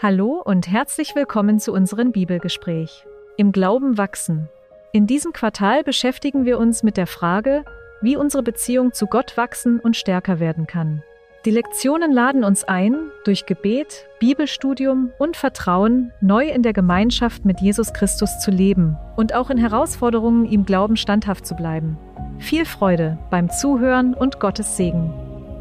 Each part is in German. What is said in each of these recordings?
Hallo und herzlich willkommen zu unserem Bibelgespräch. Im Glauben wachsen. In diesem Quartal beschäftigen wir uns mit der Frage, wie unsere Beziehung zu Gott wachsen und stärker werden kann. Die Lektionen laden uns ein, durch Gebet, Bibelstudium und Vertrauen neu in der Gemeinschaft mit Jesus Christus zu leben und auch in Herausforderungen ihm Glauben standhaft zu bleiben. Viel Freude beim Zuhören und Gottes Segen.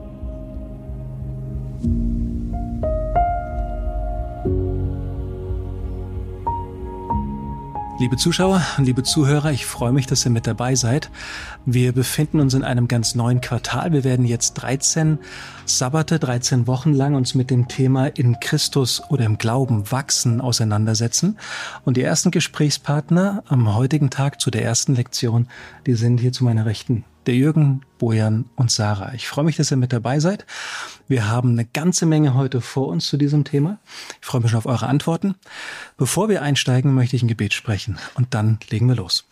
Liebe Zuschauer und liebe Zuhörer, ich freue mich, dass ihr mit dabei seid. Wir befinden uns in einem ganz neuen Quartal. Wir werden jetzt 13 Sabbate, 13 Wochen lang uns mit dem Thema in Christus oder im Glauben wachsen auseinandersetzen. Und die ersten Gesprächspartner am heutigen Tag zu der ersten Lektion, die sind hier zu meiner Rechten. Der Jürgen, Bojan und Sarah. Ich freue mich, dass ihr mit dabei seid. Wir haben eine ganze Menge heute vor uns zu diesem Thema. Ich freue mich schon auf eure Antworten. Bevor wir einsteigen, möchte ich ein Gebet sprechen und dann legen wir los.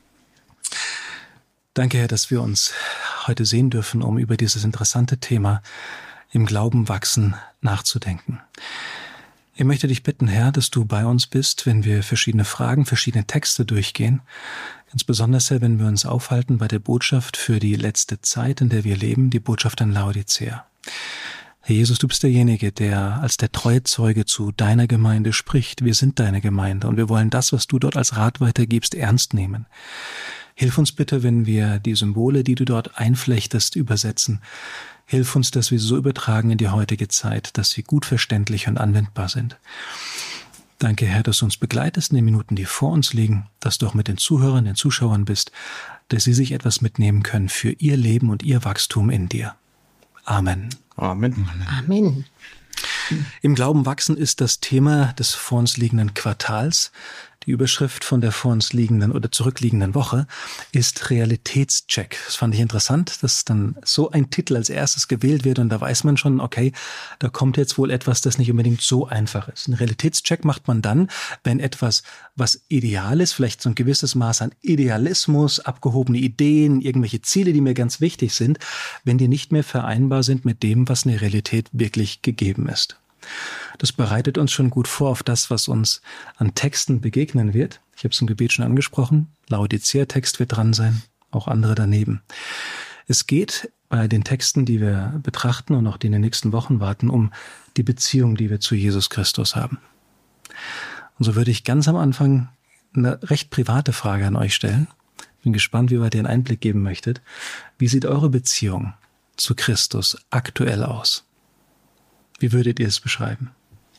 Danke, Herr, dass wir uns heute sehen dürfen, um über dieses interessante Thema im Glauben wachsen nachzudenken. Ich möchte dich bitten, Herr, dass du bei uns bist, wenn wir verschiedene Fragen, verschiedene Texte durchgehen. Ganz besonders, Herr, wenn wir uns aufhalten bei der Botschaft für die letzte Zeit, in der wir leben, die Botschaft an Laodicea. Herr Jesus, du bist derjenige, der als der treue Zeuge zu deiner Gemeinde spricht. Wir sind deine Gemeinde und wir wollen das, was du dort als Rat weitergibst, ernst nehmen. Hilf uns bitte, wenn wir die Symbole, die du dort einflechtest, übersetzen. Hilf uns, dass wir sie so übertragen in die heutige Zeit, dass sie gut verständlich und anwendbar sind. Danke, Herr, dass du uns begleitest in den Minuten, die vor uns liegen, dass du auch mit den Zuhörern, den Zuschauern bist, dass sie sich etwas mitnehmen können für ihr Leben und ihr Wachstum in dir. Amen. Amen. Amen. Im Glauben wachsen ist das Thema des vor uns liegenden Quartals. Die Überschrift von der vor uns liegenden oder zurückliegenden Woche ist Realitätscheck. Das fand ich interessant, dass dann so ein Titel als erstes gewählt wird und da weiß man schon, okay, da kommt jetzt wohl etwas, das nicht unbedingt so einfach ist. Ein Realitätscheck macht man dann, wenn etwas, was ideal ist, vielleicht so ein gewisses Maß an Idealismus, abgehobene Ideen, irgendwelche Ziele, die mir ganz wichtig sind, wenn die nicht mehr vereinbar sind mit dem, was in der Realität wirklich gegeben ist. Das bereitet uns schon gut vor auf das, was uns an Texten begegnen wird. Ich habe es im Gebet schon angesprochen. Laodicea-Text wird dran sein, auch andere daneben. Es geht bei den Texten, die wir betrachten und auch die in den nächsten Wochen warten, um die Beziehung, die wir zu Jesus Christus haben. Und so würde ich ganz am Anfang eine recht private Frage an euch stellen. Bin gespannt, wie weit ihr einen Einblick geben möchtet. Wie sieht eure Beziehung zu Christus aktuell aus? Wie würdet ihr es beschreiben?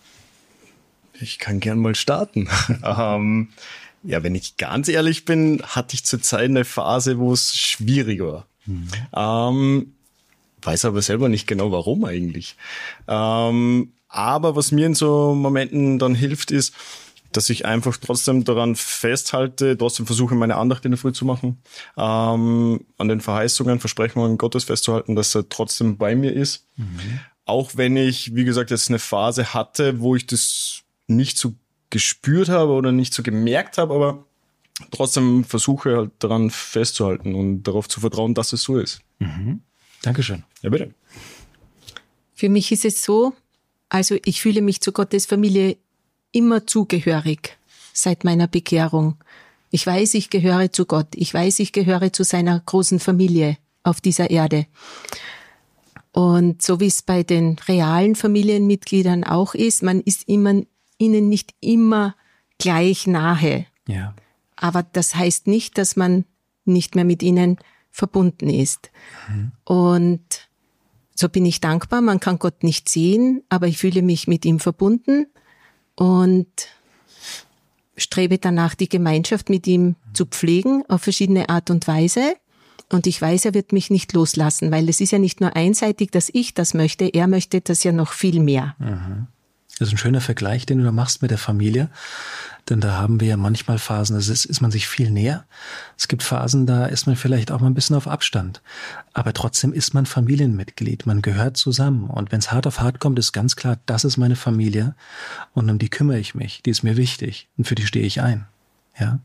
Ich kann gern mal starten. Ja, wenn ich ganz ehrlich bin, hatte ich zurzeit eine Phase, wo es schwieriger war. Weiß aber selber nicht genau, warum eigentlich. Aber was mir in so Momenten dann hilft, ist, dass ich einfach trotzdem daran festhalte, trotzdem versuche, meine Andacht in der Früh zu machen, an den Verheißungen, Versprechungen Gottes festzuhalten, dass er trotzdem bei mir ist. Auch wenn ich, wie gesagt, jetzt eine Phase hatte, wo ich das nicht so gespürt habe oder nicht so gemerkt habe, aber trotzdem versuche halt daran festzuhalten und darauf zu vertrauen, dass es so ist. Dankeschön. Ja, bitte. Für mich ist es so, also ich fühle mich zu Gottes Familie immer zugehörig seit meiner Bekehrung. Ich weiß, ich gehöre zu Gott. Ich weiß, ich gehöre zu seiner großen Familie auf dieser Erde. Und so wie es bei den realen Familienmitgliedern auch ist, man ist ihnen nicht immer gleich nahe. Ja. Aber das heißt nicht, dass man nicht mehr mit ihnen verbunden ist. Und so bin ich dankbar. Man kann Gott nicht sehen, aber ich fühle mich mit ihm verbunden und strebe danach, die Gemeinschaft mit ihm zu pflegen auf verschiedene Art und Weise. Und ich weiß, er wird mich nicht loslassen, weil es ist ja nicht nur einseitig, dass ich das möchte, er möchte das ja noch viel mehr. Das ist ein schöner Vergleich, den du da machst mit der Familie, denn da haben wir ja manchmal Phasen, da ist man sich viel näher. Es gibt Phasen, da ist man vielleicht auch mal ein bisschen auf Abstand, aber trotzdem ist man Familienmitglied, man gehört zusammen und wenn es hart auf hart kommt, ist ganz klar, das ist meine Familie und um die kümmere ich mich, die ist mir wichtig und für die stehe ich ein. Ja.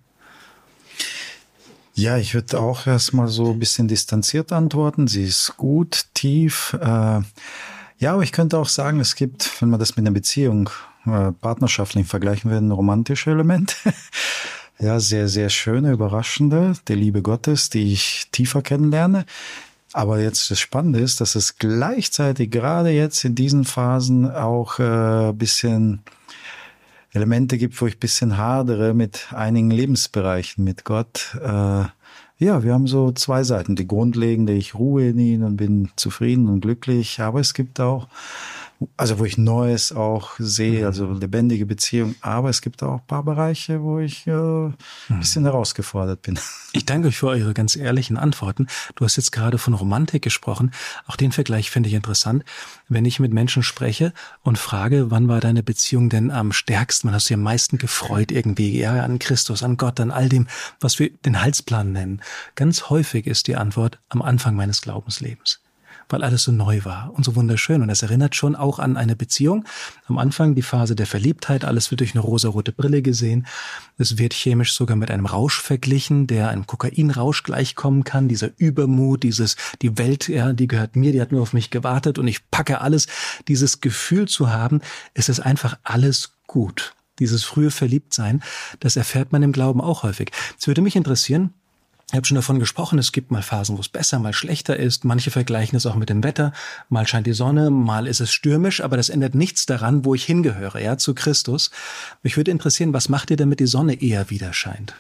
Ja, ich würde auch erstmal so ein bisschen distanziert antworten. Sie ist gut, tief. Ja, aber ich könnte auch sagen, es gibt, wenn man das mit einer Beziehung partnerschaftlich vergleichen will, ein romantisches Element. Ja, sehr, sehr schöne, überraschende, der Liebe Gottes, die ich tiefer kennenlerne. Aber jetzt das Spannende ist, dass es gleichzeitig gerade jetzt in diesen Phasen auch bisschen Elemente gibt, wo ich bisschen hadere mit einigen Lebensbereichen mit Gott. Ja, wir haben so zwei Seiten. Die grundlegende, ich ruhe in ihn und bin zufrieden und glücklich. Aber es gibt auch, also wo ich Neues auch sehe, also lebendige Beziehung. Aber es gibt auch ein paar Bereiche, wo ich ein bisschen herausgefordert bin. Ich danke euch für eure ganz ehrlichen Antworten. Du hast jetzt gerade von Romantik gesprochen. Auch den Vergleich finde ich interessant. Wenn ich mit Menschen spreche und frage, wann war deine Beziehung denn am stärksten? Wann hast du dich am meisten gefreut irgendwie? Ja, an Christus, an Gott, an all dem, was wir den Heilsplan nennen. Ganz häufig ist die Antwort am Anfang meines Glaubenslebens, weil alles so neu war und so wunderschön. Und das erinnert schon auch an eine Beziehung. Am Anfang die Phase der Verliebtheit, alles wird durch eine rosarote Brille gesehen. Es wird chemisch sogar mit einem Rausch verglichen, der einem Kokainrausch gleichkommen kann. Dieser Übermut, die Welt, ja, die gehört mir, die hat nur auf mich gewartet und ich packe alles. Dieses Gefühl zu haben, es ist einfach alles gut. Dieses frühe Verliebtsein, das erfährt man im Glauben auch häufig. Es würde mich interessieren, ich habe schon davon gesprochen, es gibt mal Phasen, wo es besser, mal schlechter ist. Manche vergleichen es auch mit dem Wetter. Mal scheint die Sonne, mal ist es stürmisch, aber das ändert nichts daran, wo ich hingehöre, ja, zu Christus. Mich würde interessieren, was macht ihr, damit die Sonne eher wieder scheint?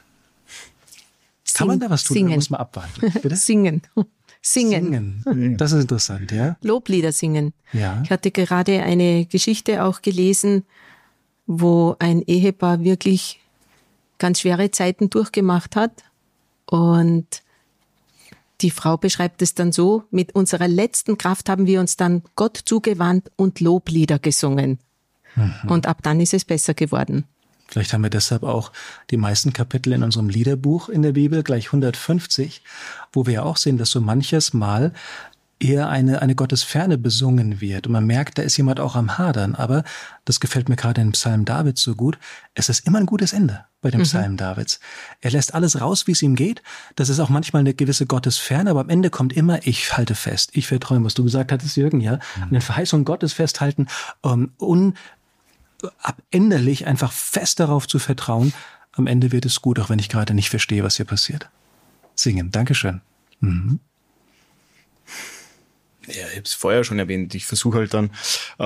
Kann man da was tun? Singen. Muss man abwarten. Bitte? Singen. Singen. Das ist interessant, ja? Loblieder singen. Ja. Ich hatte gerade eine Geschichte auch gelesen, wo ein Ehepaar wirklich ganz schwere Zeiten durchgemacht hat. Und die Frau beschreibt es dann so: Mit unserer letzten Kraft haben wir uns dann Gott zugewandt und Loblieder gesungen. Und ab dann ist es besser geworden. Vielleicht haben wir deshalb auch die meisten Kapitel in unserem Liederbuch in der Bibel, gleich 150, wo wir ja auch sehen, dass so manches Mal eher eine Gottesferne besungen wird. Und man merkt, da ist jemand auch am Hadern. Aber das gefällt mir gerade im Psalm Davids so gut. Es ist immer ein gutes Ende bei dem Psalm Davids. Er lässt alles raus, wie es ihm geht. Das ist auch manchmal eine gewisse Gottesferne, aber am Ende kommt immer, ich halte fest, ich vertraue, was du gesagt hattest, Jürgen, ja. An den Verheißungen Gottes festhalten, unabänderlich einfach fest darauf zu vertrauen. Am Ende wird es gut, auch wenn ich gerade nicht verstehe, was hier passiert. Singen. Dankeschön. Ja, ich habe es vorher schon erwähnt. Ich versuche halt dann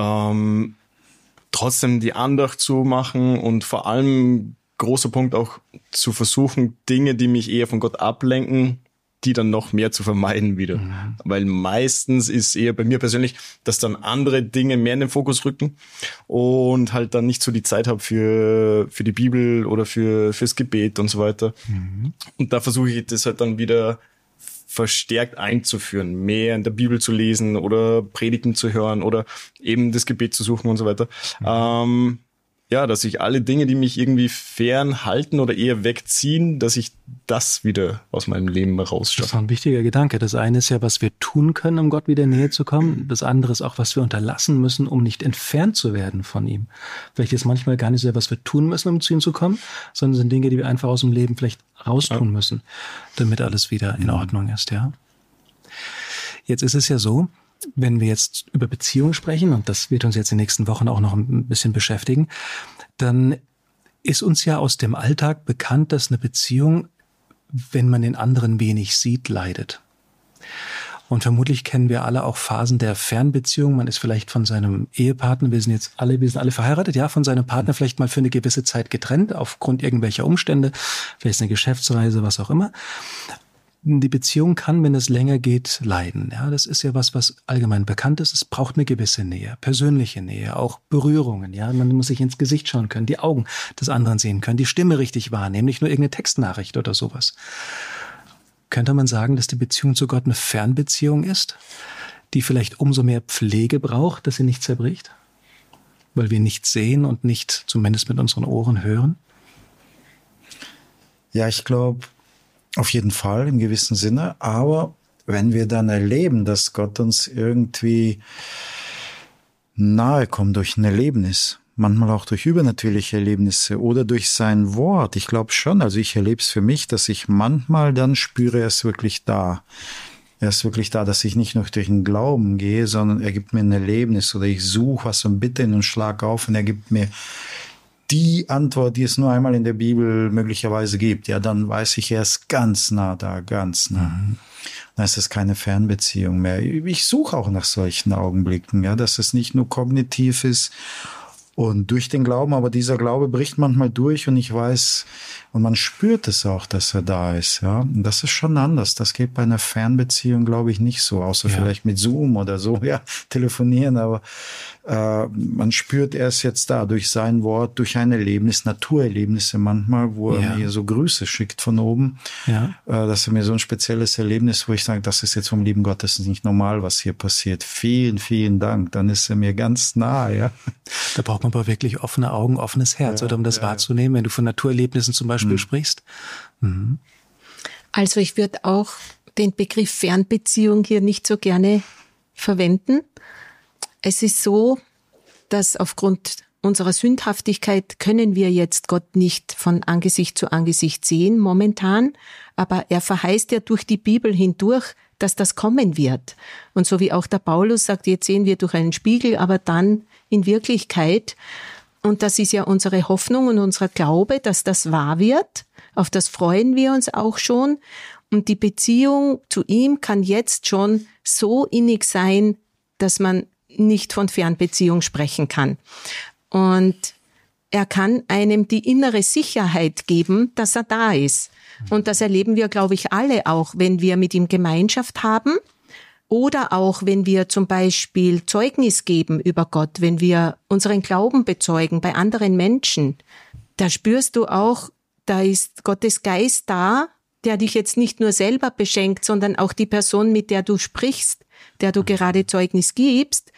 trotzdem die Andacht zu machen und vor allem großer Punkt auch zu versuchen, Dinge, die mich eher von Gott ablenken, die dann noch mehr zu vermeiden wieder. Weil meistens ist eher bei mir persönlich, dass dann andere Dinge mehr in den Fokus rücken und halt dann nicht so die Zeit habe für die Bibel oder fürs Gebet und so weiter. Und da versuche ich das halt dann wieder verstärkt einzuführen, mehr in der Bibel zu lesen oder Predigten zu hören oder eben das Gebet zu suchen und so weiter. Ja, dass ich alle Dinge, die mich irgendwie fernhalten oder eher wegziehen, dass ich das wieder aus meinem Leben rausschaffe. Das ist ein wichtiger Gedanke. Das eine ist ja, was wir tun können, um Gott wieder näher zu kommen. Das andere ist auch, was wir unterlassen müssen, um nicht entfernt zu werden von ihm. Vielleicht ist manchmal gar nicht so, was wir tun müssen, um zu ihm zu kommen, sondern sind Dinge, die wir einfach aus dem Leben vielleicht raustun müssen, damit alles wieder in Ordnung ist, ja. Jetzt ist es ja so, wenn wir jetzt über Beziehungen sprechen, und das wird uns jetzt in den nächsten Wochen auch noch ein bisschen beschäftigen, dann ist uns ja aus dem Alltag bekannt, dass eine Beziehung, wenn man den anderen wenig sieht, leidet. Und vermutlich kennen wir alle auch Phasen der Fernbeziehung. Man ist vielleicht von seinem Ehepartner, wir sind alle verheiratet, ja, von seinem Partner vielleicht mal für eine gewisse Zeit getrennt, aufgrund irgendwelcher Umstände, vielleicht eine Geschäftsreise, was auch immer. Die Beziehung kann, wenn es länger geht, leiden. Ja, das ist ja was allgemein bekannt ist. Es braucht eine gewisse Nähe, persönliche Nähe, auch Berührungen. Ja, man muss sich ins Gesicht schauen können, die Augen des anderen sehen können, die Stimme richtig wahrnehmen, nicht nur irgendeine Textnachricht oder sowas. Könnte man sagen, dass die Beziehung zu Gott eine Fernbeziehung ist, die vielleicht umso mehr Pflege braucht, dass sie nicht zerbricht? Weil wir nichts sehen und nicht zumindest mit unseren Ohren hören? Ja, ich glaube, auf jeden Fall im gewissen Sinne. Aber wenn wir dann erleben, dass Gott uns irgendwie nahe kommt durch ein Erlebnis, manchmal auch durch übernatürliche Erlebnisse oder durch sein Wort, ich glaube schon, also ich erlebe es für mich, dass ich manchmal dann spüre, er ist wirklich da. Er ist wirklich da, dass ich nicht nur durch den Glauben gehe, sondern er gibt mir ein Erlebnis oder ich suche was und bitte ihn und schlag auf und er gibt mir die Antwort, die es nur einmal in der Bibel möglicherweise gibt. Ja, dann weiß ich, er ist ganz nah da, ganz nah. Dann ist es keine Fernbeziehung mehr. Ich suche auch nach solchen Augenblicken, ja, dass es nicht nur kognitiv ist und durch den Glauben, aber dieser Glaube bricht manchmal durch und ich weiß, und man spürt es auch, dass er da ist, ja. Und das ist schon anders. Das geht bei einer Fernbeziehung, glaube ich, nicht so, außer vielleicht mit Zoom oder so, ja, telefonieren, aber man spürt, er ist jetzt da, durch sein Wort, durch ein Erlebnis, Naturerlebnisse manchmal, wo er mir so Grüße schickt von oben, dass er mir so ein spezielles Erlebnis, wo ich sage, das ist jetzt vom lieben Gott, das ist nicht normal, was hier passiert. Vielen, vielen Dank. Dann ist er mir ganz nah, ja. Da braucht man aber wirklich offene Augen, offenes Herz, oder um das wahrzunehmen, wenn du von Naturerlebnissen zum Beispiel sprichst. Also ich würde auch den Begriff Fernbeziehung hier nicht so gerne verwenden. Es ist so, dass aufgrund unserer Sündhaftigkeit können wir jetzt Gott nicht von Angesicht zu Angesicht sehen momentan, aber er verheißt ja durch die Bibel hindurch, dass das kommen wird. Und so wie auch der Paulus sagt, jetzt sehen wir durch einen Spiegel, aber dann in Wirklichkeit. Und das ist ja unsere Hoffnung und unser Glaube, dass das wahr wird. Auf das freuen wir uns auch schon. Und die Beziehung zu ihm kann jetzt schon so innig sein, dass man nicht von Fernbeziehung sprechen kann. Und er kann einem die innere Sicherheit geben, dass er da ist. Und das erleben wir, glaube ich, alle auch, wenn wir mit ihm Gemeinschaft haben oder auch, wenn wir zum Beispiel Zeugnis geben über Gott, wenn wir unseren Glauben bezeugen bei anderen Menschen. Da spürst du auch, da ist Gottes Geist da, der dich jetzt nicht nur selber beschenkt, sondern auch die Person, mit der du sprichst, der du gerade Zeugnis gibst.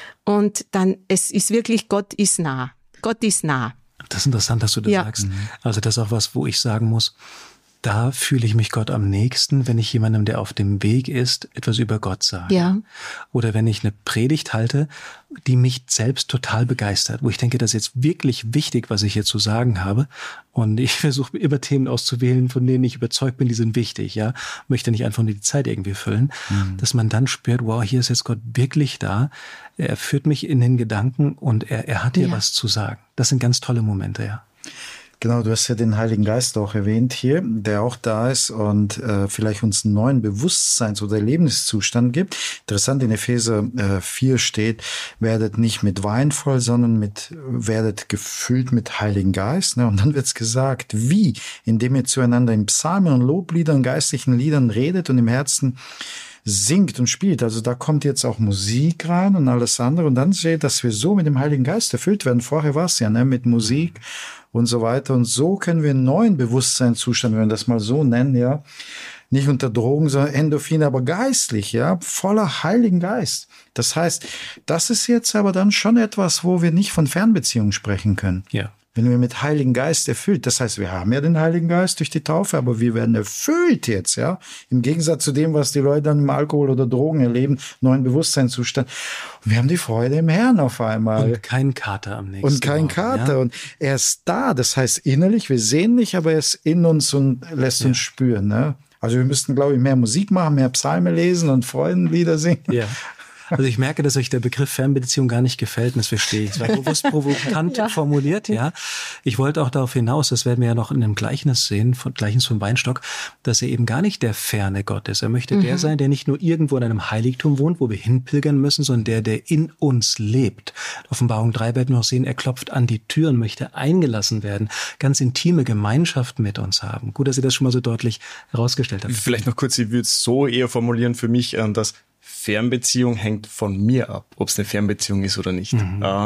Und dann, es ist wirklich, Gott ist nah. Gott ist nah. Das ist interessant, dass du das sagst. Also das ist auch was, wo ich sagen muss, da fühle ich mich Gott am nächsten, wenn ich jemandem, der auf dem Weg ist, etwas über Gott sage. Ja. Oder wenn ich eine Predigt halte, die mich selbst total begeistert, wo ich denke, das ist jetzt wirklich wichtig, was ich hier zu sagen habe. Und ich versuche immer Themen auszuwählen, von denen ich überzeugt bin, die sind wichtig, ja. Möchte nicht einfach nur die Zeit irgendwie füllen. Dass man dann spürt, wow, hier ist jetzt Gott wirklich da. Er führt mich in den Gedanken und er hat hier was zu sagen. Das sind ganz tolle Momente, ja. Genau, du hast ja den Heiligen Geist auch erwähnt hier, der auch da ist und vielleicht uns einen neuen Bewusstseins- oder Erlebniszustand gibt. Interessant, in Epheser 4 steht, werdet nicht mit Wein voll, sondern werdet gefüllt mit Heiligen Geist. Ne? Und dann wird's gesagt, wie? Indem ihr zueinander in Psalmen und Lobliedern, geistlichen Liedern redet und im Herzen singt und spielt. Also da kommt jetzt auch Musik rein und alles andere. Und dann steht, dass wir so mit dem Heiligen Geist erfüllt werden. Vorher war es ja, ne, mit Musik und so weiter. Und so können wir einen neuen Bewusstseinszustand, wenn wir das mal so nennen, ja, nicht unter Drogen, sondern Endorphine, aber geistlich, ja, voller Heiligen Geist. Das heißt, das ist jetzt aber dann schon etwas, wo wir nicht von Fernbeziehungen sprechen können. Ja. Wenn wir mit Heiligen Geist erfüllt, das heißt, wir haben ja den Heiligen Geist durch die Taufe, aber wir werden erfüllt jetzt, ja. Im Gegensatz zu dem, was die Leute dann im Alkohol oder Drogen erleben, neuen Bewusstseinszustand. Und wir haben die Freude im Herrn auf einmal. Und kein Kater am nächsten Und kein Kater. Ja? Und er ist da, das heißt innerlich, wir sehen nicht, aber er ist in uns und lässt uns spüren, ne? Also wir müssten, glaube ich, mehr Musik machen, mehr Psalme lesen und Freudenlieder singen. Ja. Also ich merke, dass euch der Begriff Fernbeziehung gar nicht gefällt, und das verstehe ich. Es war bewusst provokant formuliert, ja. Ich wollte auch darauf hinaus, das werden wir ja noch in einem Gleichnis sehen, Gleichnis vom Weinstock, dass er eben gar nicht der ferne Gott ist. Er möchte der sein, der nicht nur irgendwo in einem Heiligtum wohnt, wo wir hinpilgern müssen, sondern der in uns lebt. Offenbarung 3 werden wir noch sehen, er klopft an die Tür und möchte eingelassen werden, ganz intime Gemeinschaft mit uns haben. Gut, dass ihr das schon mal so deutlich herausgestellt habt. Vielleicht noch kurz, ich würde es so eher formulieren für mich, dass Fernbeziehung hängt von mir ab, ob es eine Fernbeziehung ist oder nicht.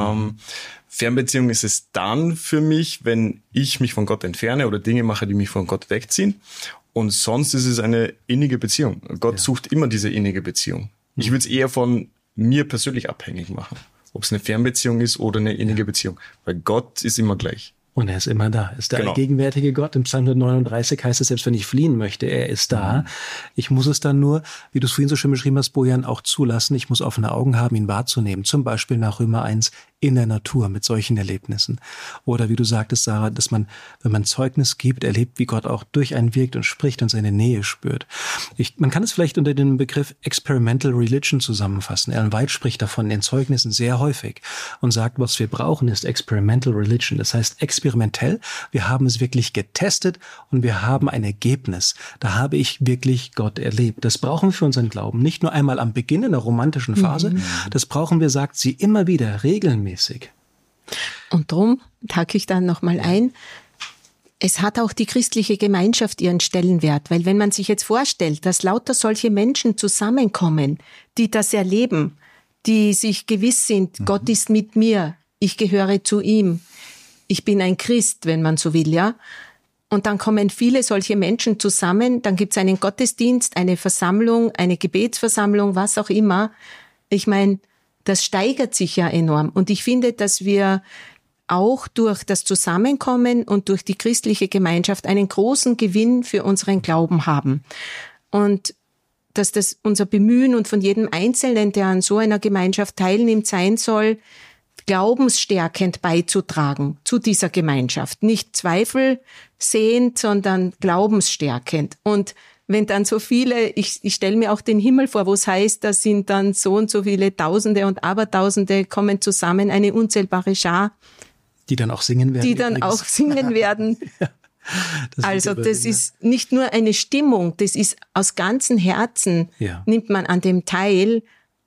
Fernbeziehung ist es dann für mich, wenn ich mich von Gott entferne oder Dinge mache, die mich von Gott wegziehen. Und sonst ist es eine innige Beziehung. Gott sucht immer diese innige Beziehung. Ich würde es eher von mir persönlich abhängig machen, ob es eine Fernbeziehung ist oder eine innige Beziehung. Weil Gott ist immer gleich. Und er ist immer da. Ist der allgegenwärtige Gott. Im Psalm 139 heißt es, selbst wenn ich fliehen möchte, er ist da. Ich muss es dann nur, wie du es vorhin so schön beschrieben hast, Bojan, auch zulassen. Ich muss offene Augen haben, ihn wahrzunehmen. Zum Beispiel nach Römer 1, in der Natur mit solchen Erlebnissen. Oder wie du sagtest, Sarah, dass man, wenn man Zeugnis gibt, erlebt, wie Gott auch durch einen wirkt und spricht und seine Nähe spürt. Man kann es vielleicht unter dem Begriff Experimental Religion zusammenfassen. Ellen White spricht davon in den Zeugnissen sehr häufig und sagt, was wir brauchen, ist Experimental Religion. Das heißt experimentell, wir haben es wirklich getestet und wir haben ein Ergebnis. Da habe ich wirklich Gott erlebt. Das brauchen wir für unseren Glauben. Nicht nur einmal am Beginn in der romantischen Phase, das brauchen wir, sagt sie, immer wieder, regelmäßig. Und drum hake ich dann nochmal ein, es hat auch die christliche Gemeinschaft ihren Stellenwert, weil wenn man sich jetzt vorstellt, dass lauter solche Menschen zusammenkommen, die das erleben, die sich gewiss sind, Gott ist mit mir, ich gehöre zu ihm, ich bin ein Christ, wenn man so will, ja. Und dann kommen viele solche Menschen zusammen, dann gibt's einen Gottesdienst, eine Versammlung, eine Gebetsversammlung, was auch immer. Ich meine, das steigert sich ja enorm. Und ich finde, dass wir auch durch das Zusammenkommen und durch die christliche Gemeinschaft einen großen Gewinn für unseren Glauben haben. Und dass das unser Bemühen und von jedem Einzelnen, der an so einer Gemeinschaft teilnimmt, sein soll, glaubensstärkend beizutragen zu dieser Gemeinschaft. Nicht zweifelsehend, sondern glaubensstärkend. Und wenn dann so viele, ich stelle mir auch den Himmel vor, wo es heißt, da sind dann so und so viele Tausende und Abertausende kommen zusammen, eine unzählbare Schar. Die dann auch singen werden. Die dann übrigens auch singen werden. Ja, das ist nicht nur eine Stimmung, das ist aus ganzem Herzen, nimmt man an dem teil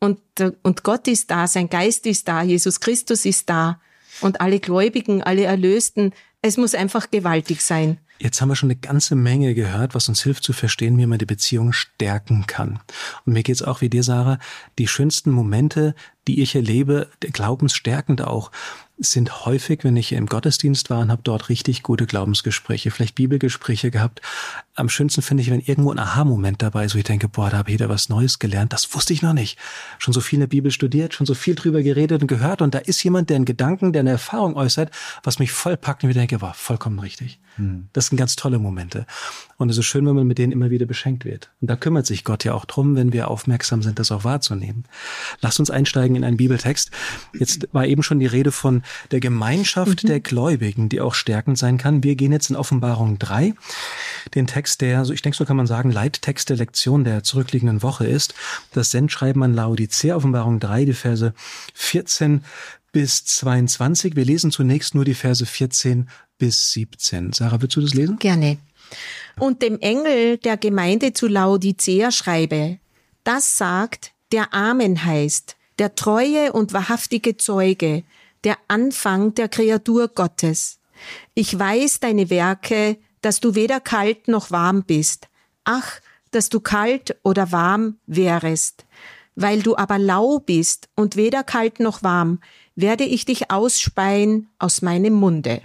und Gott ist da, sein Geist ist da, Jesus Christus ist da und alle Gläubigen, alle Erlösten. Es muss einfach gewaltig sein. Jetzt haben wir schon eine ganze Menge gehört, was uns hilft zu verstehen, wie man die Beziehung stärken kann. Und mir geht's auch wie dir, Sarah, die schönsten Momente, die ich erlebe, glaubensstärkend auch, sind häufig, wenn ich im Gottesdienst war und habe dort richtig gute Glaubensgespräche, vielleicht Bibelgespräche gehabt. Am schönsten finde ich, wenn irgendwo ein Aha-Moment dabei ist, wo ich denke, boah, da habe ich wieder was Neues gelernt, das wusste ich noch nicht. Schon so viel in der Bibel studiert, schon so viel drüber geredet und gehört und da ist jemand, der einen Gedanken, der eine Erfahrung äußert, was mich voll packt und ich denke, boah, vollkommen richtig. Das sind ganz tolle Momente. Und es ist schön, wenn man mit denen immer wieder beschenkt wird. Und da kümmert sich Gott ja auch drum, wenn wir aufmerksam sind, das auch wahrzunehmen. Lasst uns einsteigen in einen Bibeltext. Jetzt war eben schon die Rede von der Gemeinschaft der Gläubigen, die auch stärkend sein kann. Wir gehen jetzt in Offenbarung 3, den Text, der, ich denke, so kann man sagen, Leittext der Lektion der zurückliegenden Woche ist. Das Sendschreiben an Laodicea, Offenbarung 3, die Verse 14 bis 22. Wir lesen zunächst nur die Verse 14 bis 17. Sarah, willst du das lesen? Gerne. Und dem Engel der Gemeinde zu Laodicea schreibe, das sagt, der Amen heißt, der treue und wahrhaftige Zeuge, der Anfang der Kreatur Gottes. Ich weiß deine Werke, dass du weder kalt noch warm bist. Ach, dass du kalt oder warm wärest. Weil du aber lau bist und weder kalt noch warm, werde ich dich ausspeien aus meinem Munde.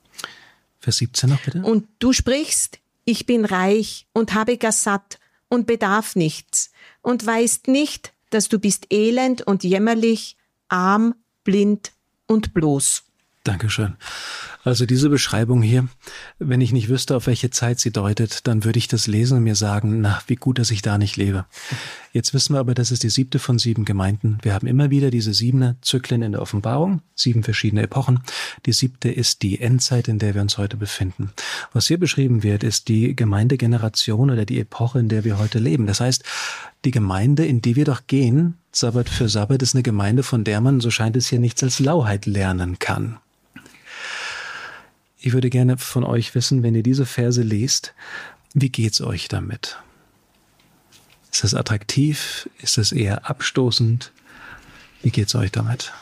Vers 17 noch bitte. Und du sprichst, ich bin reich und habe gar satt und bedarf nichts und weißt nicht, dass du bist elend und jämmerlich, arm, blind und bloß. Dankeschön. Also diese Beschreibung hier, wenn ich nicht wüsste, auf welche Zeit sie deutet, dann würde ich das lesen und mir sagen, na, wie gut, dass ich da nicht lebe. Jetzt wissen wir aber, das ist die 7. von 7 Gemeinden. Wir haben immer wieder diese 7 Zyklen in der Offenbarung, 7 verschiedene Epochen. Die 7. ist die Endzeit, in der wir uns heute befinden. Was hier beschrieben wird, ist die Gemeindegeneration oder die Epoche, in der wir heute leben. Das heißt, die Gemeinde, in die wir doch gehen, Sabbat für Sabbat, ist eine Gemeinde, von der man, so scheint es hier, nichts als Lauheit lernen kann. Ich würde gerne von euch wissen, wenn ihr diese Verse lest, wie geht's euch damit? Ist das attraktiv? Ist das eher abstoßend? Wie geht's euch damit?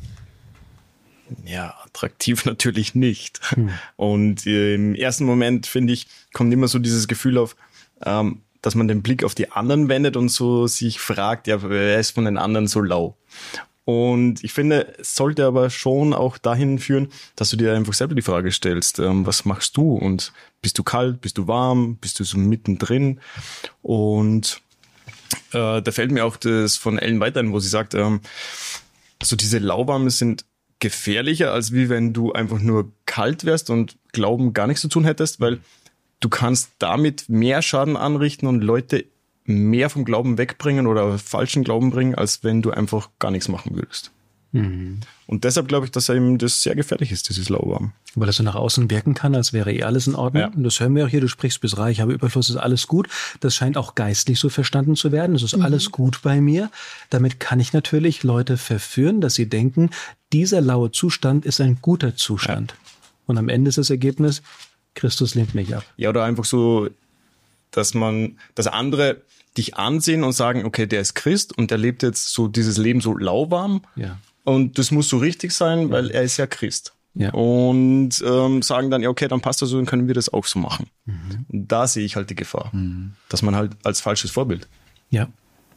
Ja, attraktiv natürlich nicht. Und im ersten Moment, finde ich, kommt immer so dieses Gefühl auf, dass man den Blick auf die anderen wendet und so sich fragt, ja, wer ist von den anderen so lau? Und ich finde, es sollte aber schon auch dahin führen, dass du dir einfach selber die Frage stellst, was machst du? Und bist du kalt, bist du warm, bist du so mittendrin? Und da fällt mir auch das von Ellen White ein, wo sie sagt, so diese Lauwarme sind gefährlicher, als wie wenn du einfach nur kalt wärst und Glauben gar nichts zu tun hättest, weil du kannst damit mehr Schaden anrichten und Leute mehr vom Glauben wegbringen oder falschen Glauben bringen, als wenn du einfach gar nichts machen würdest. Und deshalb glaube ich, dass eben das sehr gefährlich ist, dieses Lauwarm. Weil das so nach außen wirken kann, als wäre alles in Ordnung. Ja. Und das hören wir auch hier, du sprichst bis reich, habe Überfluss, ist alles gut. Das scheint auch geistlich so verstanden zu werden. Es ist alles gut bei mir. Damit kann ich natürlich Leute verführen, dass sie denken, dieser laue Zustand ist ein guter Zustand. Ja. Und am Ende ist das Ergebnis, Christus lehnt mich ab. Ja, oder einfach so, dass andere dich ansehen und sagen, okay, der ist Christ und der lebt jetzt so dieses Leben so lauwarm. Ja. Und das muss so richtig sein, weil er ist ja Christ. Ja. Und sagen dann, ja, okay, dann passt das so, dann können wir das auch so machen. Und da sehe ich halt die Gefahr, dass man halt als falsches Vorbild. Ja.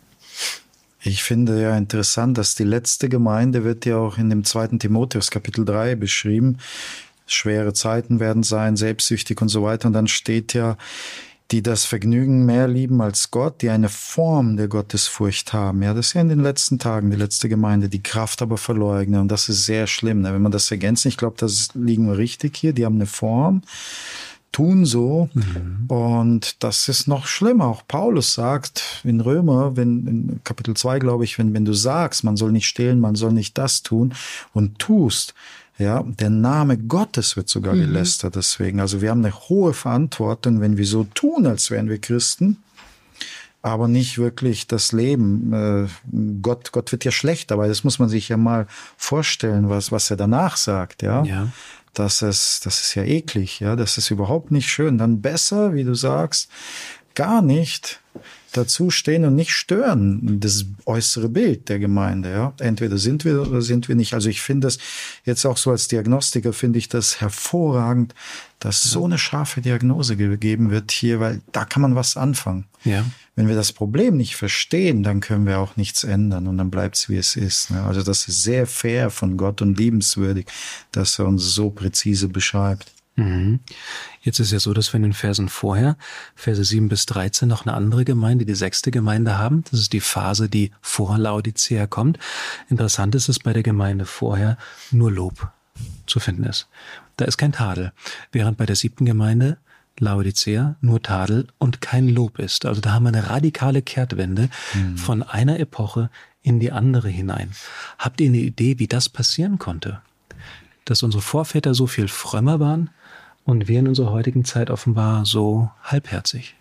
Ich finde ja interessant, dass die letzte Gemeinde wird ja auch in dem 2. Timotheus Kapitel 3 beschrieben. Schwere Zeiten werden sein, selbstsüchtig und so weiter. Und dann steht ja, die das Vergnügen mehr lieben als Gott, die eine Form der Gottesfurcht haben. Ja, das ist ja in den letzten Tagen die letzte Gemeinde, die Kraft aber verleugnen. Und das ist sehr schlimm, ne? Wenn man das ergänzt. Ich glaube, das liegen wir richtig hier. Die haben eine Form, tun so. Und das ist noch schlimmer. Auch Paulus sagt in Römer, in Kapitel 2, glaube ich, wenn du sagst, man soll nicht stehlen, man soll nicht das tun und tust, ja, der Name Gottes wird sogar gelästert deswegen. Also wir haben eine hohe Verantwortung, wenn wir so tun, als wären wir Christen, aber nicht wirklich das Leben. Gott wird ja schlecht dabei. Das muss man sich ja mal vorstellen, was er danach sagt, ja. Das ist ja eklig, ja. Das ist überhaupt nicht schön. Dann besser, wie du sagst, gar nicht dazu stehen und nicht stören, das äußere Bild der Gemeinde, ja. Entweder sind wir oder sind wir nicht. Also ich finde das jetzt auch so als Diagnostiker, finde ich das hervorragend, dass so eine scharfe Diagnose gegeben wird hier, weil da kann man was anfangen. Ja. Wenn wir das Problem nicht verstehen, dann können wir auch nichts ändern und dann bleibt es, wie es ist. Ne? Also das ist sehr fair von Gott und liebenswürdig, dass er uns so präzise beschreibt. Jetzt ist ja so, dass wir in den Versen vorher, Verse 7 bis 13, noch eine andere Gemeinde, die 6. Gemeinde haben. Das ist die Phase, die vor Laodicea kommt. Interessant ist, dass bei der Gemeinde vorher nur Lob zu finden ist. Da ist kein Tadel. Während bei der 7. Gemeinde, Laodicea, nur Tadel und kein Lob ist. Also da haben wir eine radikale Kehrtwende von einer Epoche in die andere hinein. Habt ihr eine Idee, wie das passieren konnte? Dass unsere Vorväter so viel frömmer waren und wir in unserer heutigen Zeit offenbar so halbherzig.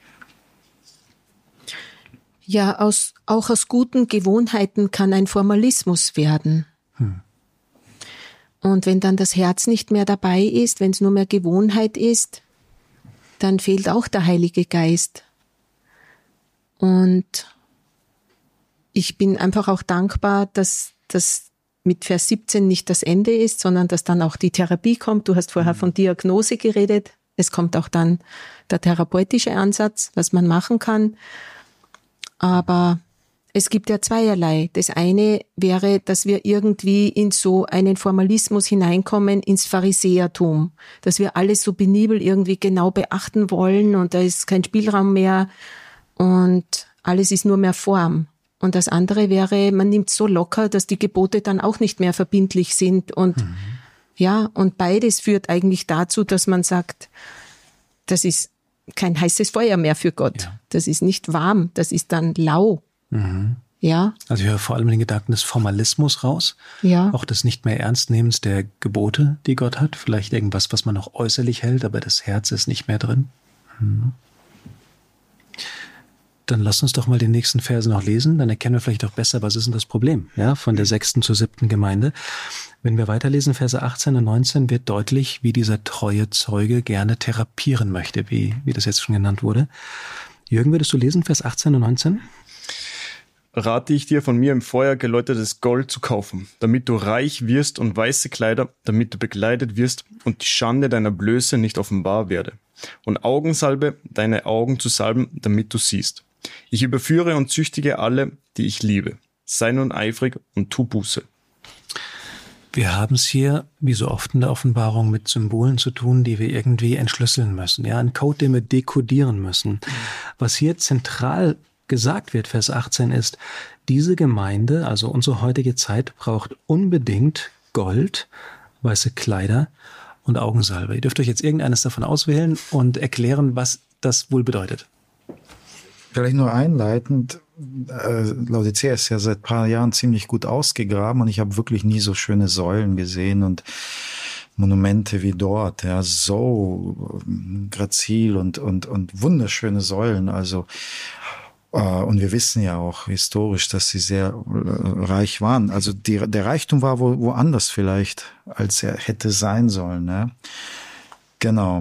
Ja, auch aus guten Gewohnheiten kann ein Formalismus werden. Und wenn dann das Herz nicht mehr dabei ist, wenn es nur mehr Gewohnheit ist, dann fehlt auch der Heilige Geist. Und ich bin einfach auch dankbar, dass das mit Vers 17 nicht das Ende ist, sondern dass dann auch die Therapie kommt. Du hast vorher von Diagnose geredet. Es kommt auch dann der therapeutische Ansatz, was man machen kann. Aber es gibt ja zweierlei. Das eine wäre, dass wir irgendwie in so einen Formalismus hineinkommen, ins Pharisäertum, dass wir alles so penibel irgendwie genau beachten wollen und da ist kein Spielraum mehr und alles ist nur mehr Form. Und das andere wäre, man nimmt so locker, dass die Gebote dann auch nicht mehr verbindlich sind. Und ja, und beides führt eigentlich dazu, dass man sagt, das ist kein heißes Feuer mehr für Gott. Ja. Das ist nicht warm, das ist dann lau. Ja. Also ich höre vor allem den Gedanken des Formalismus raus. Ja. Auch des nicht mehr Ernstnehmens der Gebote, die Gott hat. Vielleicht irgendwas, was man noch äußerlich hält, aber das Herz ist nicht mehr drin. Dann lass uns doch mal den nächsten Verse noch lesen, dann erkennen wir vielleicht auch besser, was ist denn das Problem, ja, von der 6. zur 7. Gemeinde. Wenn wir weiterlesen, Verse 18 und 19, wird deutlich, wie dieser treue Zeuge gerne therapieren möchte, wie das jetzt schon genannt wurde. Jürgen, würdest du lesen, Vers 18 und 19? Rate ich dir, von mir im Feuer geläutertes Gold zu kaufen, damit du reich wirst und weiße Kleider, damit du bekleidet wirst und die Schande deiner Blöße nicht offenbar werde. Und Augensalbe, deine Augen zu salben, damit du siehst. Ich überführe und züchtige alle, die ich liebe. Sei nun eifrig und tu Buße. Wir haben es hier, wie so oft in der Offenbarung, mit Symbolen zu tun, die wir irgendwie entschlüsseln müssen. Ja, ein Code, den wir dekodieren müssen. Was hier zentral gesagt wird, Vers 18, ist, diese Gemeinde, also unsere heutige Zeit, braucht unbedingt Gold, weiße Kleider und Augensalbe. Ihr dürft euch jetzt irgendeines davon auswählen und erklären, was das wohl bedeutet. Vielleicht nur einleitend. Laodicea ist ja seit ein paar Jahren ziemlich gut ausgegraben und ich habe wirklich nie so schöne Säulen gesehen und Monumente wie dort, ja, so grazil und wunderschöne Säulen, also und wir wissen ja auch historisch, dass sie sehr reich waren. Also der Reichtum war woanders vielleicht, als er hätte sein sollen, ne? Genau.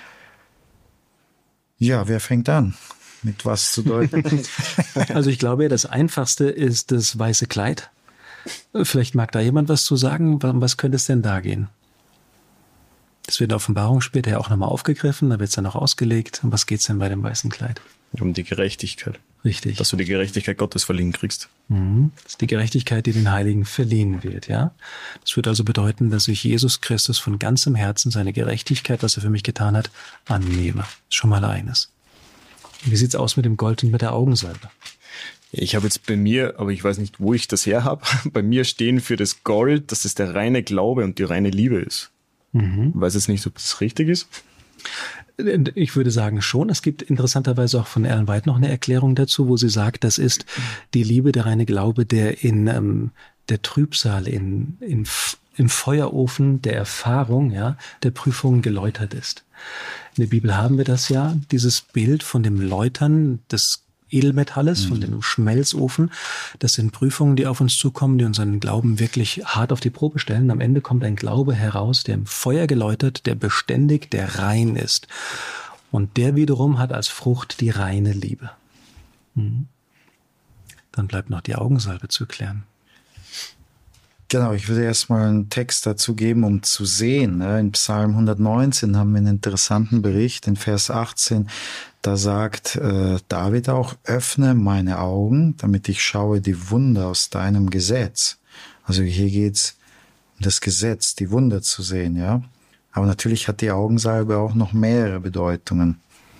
Ja, wer fängt an? Mit was zu deuten? Also ich glaube, das Einfachste ist das weiße Kleid. Vielleicht mag da jemand was zu sagen. Was könnte es denn da gehen? Das wird in der Offenbarung später ja auch nochmal aufgegriffen, da wird es dann auch ausgelegt. Um was geht's denn bei dem weißen Kleid? Um die Gerechtigkeit. Richtig. Dass du die Gerechtigkeit Gottes verliehen kriegst. Das ist die Gerechtigkeit, die den Heiligen verliehen wird, ja. Das wird also bedeuten, dass ich Jesus Christus von ganzem Herzen seine Gerechtigkeit, was er für mich getan hat, annehme. Schon mal eines. Wie sieht's aus mit dem Gold und mit der Augensalbe? Ich habe jetzt bei mir, aber ich weiß nicht, wo ich das her habe, bei mir stehen für das Gold, dass es der reine Glaube und die reine Liebe ist. Weiß jetzt nicht, ob das richtig ist. Ich würde sagen schon. Es gibt interessanterweise auch von Ellen White noch eine Erklärung dazu, wo sie sagt, das ist die Liebe, der reine Glaube, der in der Trübsal, im Feuerofen der Erfahrung, ja, der Prüfungen geläutert ist. In der Bibel haben wir das ja, dieses Bild von dem Läutern des Edelmetalles, von dem Schmelzofen. Das sind Prüfungen, die auf uns zukommen, die unseren Glauben wirklich hart auf die Probe stellen. Am Ende kommt ein Glaube heraus, der im Feuer geläutert, der beständig, der rein ist. Und der wiederum hat als Frucht die reine Liebe. Dann bleibt noch die Augensalbe zu klären. Genau, ich würde erstmal einen Text dazu geben, um zu sehen. In Psalm 119 haben wir einen interessanten Bericht, in Vers 18, da sagt David auch, öffne meine Augen, damit ich schaue die Wunder aus deinem Gesetz. Also hier geht's um das Gesetz, die Wunder zu sehen, ja. Aber natürlich hat die Augensalbe auch noch mehrere Bedeutungen.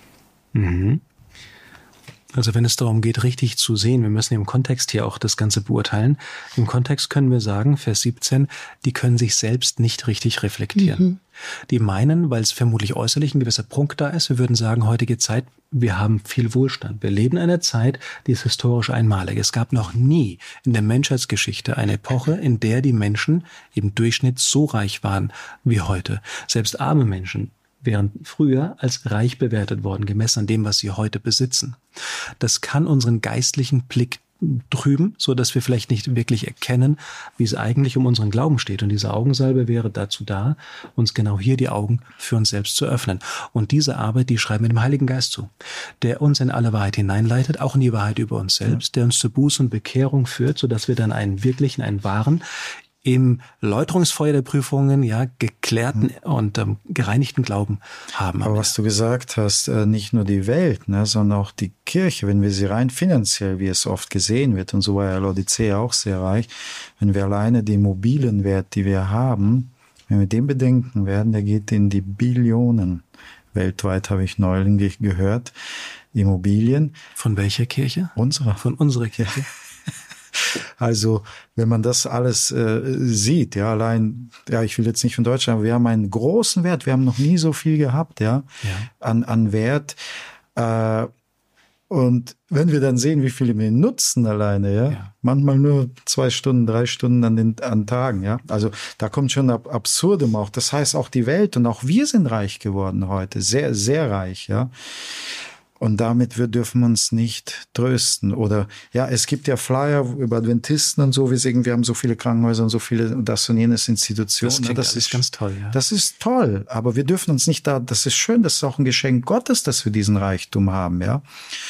Also wenn es darum geht, richtig zu sehen, wir müssen im Kontext hier auch das Ganze beurteilen. Im Kontext können wir sagen, Vers 17, die können sich selbst nicht richtig reflektieren. Die meinen, weil es vermutlich äußerlich ein gewisser Prunk da ist, wir würden sagen, heutige Zeit, wir haben viel Wohlstand. Wir leben in einer Zeit, die ist historisch einmalig. Es gab noch nie in der Menschheitsgeschichte eine Epoche, in der die Menschen im Durchschnitt so reich waren wie heute. Selbst arme Menschen wären früher als reich bewertet worden, gemessen an dem, was sie heute besitzen. Das kann unseren geistlichen Blick trüben, so dass wir vielleicht nicht wirklich erkennen, wie es eigentlich um unseren Glauben steht. Und diese Augensalbe wäre dazu da, uns genau hier die Augen für uns selbst zu öffnen. Und diese Arbeit, die schreiben wir dem Heiligen Geist zu, der uns in alle Wahrheit hineinleitet, auch in die Wahrheit über uns selbst, der uns zur Buße und Bekehrung führt, so dass wir dann einen wirklichen, einen wahren, im Läuterungsfeuer der Prüfungen, ja, geklärten und gereinigten Glauben haben. Aber was du gesagt hast, nicht nur die Welt, ne, sondern auch die Kirche, wenn wir sie rein finanziell, wie es oft gesehen wird, und so war ja Laodicea auch sehr reich, wenn wir alleine den Immobilienwert, die wir haben, wenn wir den bedenken werden, der geht in die Billionen. Weltweit habe ich neulich gehört, Immobilien. Von welcher Kirche? Unserer. Von unserer Kirche. Also, wenn man das alles sieht, ja, allein, ja, ich will jetzt nicht von Deutschland, aber wir haben einen großen Wert, wir haben noch nie so viel gehabt, ja. An Wert. Und wenn wir dann sehen, wie viele wir nutzen alleine, ja, manchmal nur 2 Stunden, 3 Stunden an Tagen, ja. Also da kommt schon Absurdum auch. Das heißt, auch die Welt und auch wir sind reich geworden heute, sehr, sehr reich, ja. Und damit dürfen wir uns nicht trösten. Oder ja, es gibt ja Flyer über Adventisten und so. Wir haben so viele Krankenhäuser und so viele das und jenes Institutionen. Das ist ganz toll, ja. Das ist toll, aber wir dürfen uns nicht das ist schön, das ist auch ein Geschenk Gottes, dass wir diesen Reichtum haben, ja.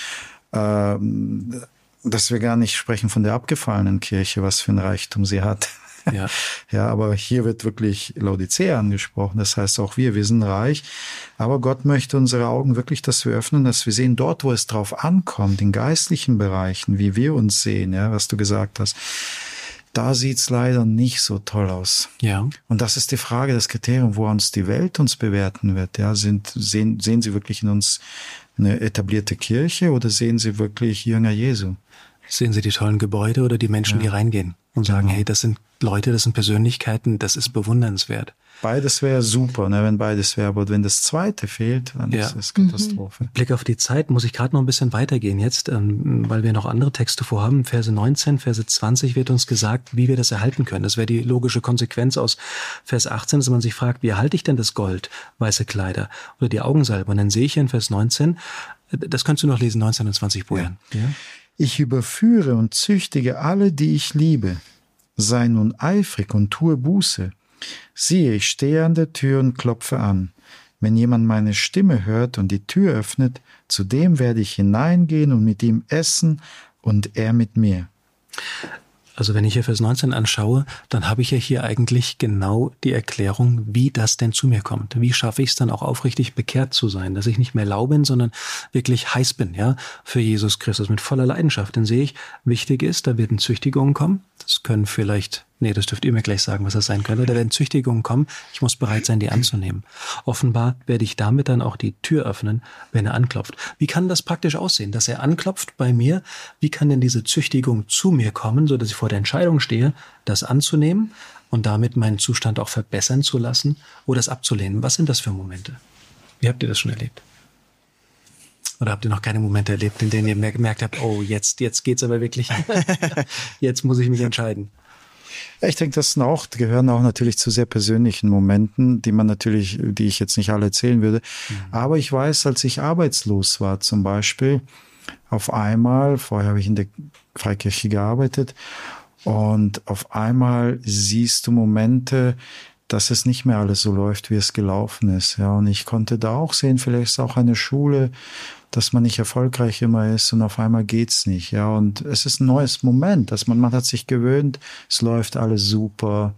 Dass wir gar nicht sprechen von der abgefallenen Kirche, was für ein Reichtum sie hat. Ja. Ja, aber hier wird wirklich Laodicea angesprochen. Das heißt, auch wir sind reich. Aber Gott möchte unsere Augen wirklich, dass wir öffnen, dass wir sehen, dort, wo es drauf ankommt, in geistlichen Bereichen, wie wir uns sehen, ja, was du gesagt hast. Da sieht's leider nicht so toll aus. Ja. Und das ist die Frage, das Kriterium, wo uns die Welt uns bewerten wird. Ja, sehen sie wirklich in uns eine etablierte Kirche oder sehen sie wirklich Jünger Jesu? Sehen Sie die tollen Gebäude oder die Menschen, die reingehen und sagen, hey, das sind Leute, das sind Persönlichkeiten, das ist bewundernswert. Beides wäre super, ne, wenn beides wäre, aber wenn das Zweite fehlt, dann ist es Katastrophe. Blick auf die Zeit, muss ich gerade noch ein bisschen weitergehen jetzt, weil wir noch andere Texte vorhaben. Verse 19, Verse 20 wird uns gesagt, wie wir das erhalten können. Das wäre die logische Konsequenz aus Vers 18, dass man sich fragt, wie erhalte ich denn das Gold, weiße Kleider oder die Augensalbe? Und dann sehe ich hier in Vers 19, das könntest du noch lesen, 19 und 20, Bojan. Ja. Ich überführe und züchtige alle, die ich liebe. Sei nun eifrig und tue Buße. Siehe, ich stehe an der Tür und klopfe an. Wenn jemand meine Stimme hört und die Tür öffnet, zu dem werde ich hineingehen und mit ihm essen und er mit mir. Also wenn ich hier Vers 19 anschaue, dann habe ich ja hier eigentlich genau die Erklärung, wie das denn zu mir kommt. Wie schaffe ich es dann auch aufrichtig bekehrt zu sein, dass ich nicht mehr lau bin, sondern wirklich heiß bin, ja, für Jesus Christus mit voller Leidenschaft. Dann sehe ich, wichtig ist, da werden Züchtigungen kommen. Das können vielleicht, das dürft ihr mir gleich sagen, was das sein könnte. Da werden Züchtigungen kommen. Ich muss bereit sein, die anzunehmen. Offenbar werde ich damit dann auch die Tür öffnen, wenn er anklopft. Wie kann das praktisch aussehen, dass er anklopft bei mir? Wie kann denn diese Züchtigung zu mir kommen, so dass ich vor der Entscheidung stehe, das anzunehmen und damit meinen Zustand auch verbessern zu lassen oder es abzulehnen? Was sind das für Momente? Wie habt ihr das schon erlebt? Oder habt ihr noch keine Momente erlebt, in denen ihr gemerkt habt, oh, jetzt geht's aber wirklich, jetzt muss ich mich entscheiden? Ja, ich denke, das gehören auch natürlich zu sehr persönlichen Momenten, die ich jetzt nicht alle erzählen würde. Aber ich weiß, als ich arbeitslos war zum Beispiel, auf einmal, vorher habe ich in der Freikirche gearbeitet, und auf einmal siehst du Momente, dass es nicht mehr alles so läuft, wie es gelaufen ist. Ja, und ich konnte da auch sehen, vielleicht ist auch eine Schule, dass man nicht erfolgreich immer ist und auf einmal geht's nicht. Ja, und es ist ein neues Moment, dass man hat sich gewöhnt, es läuft alles super.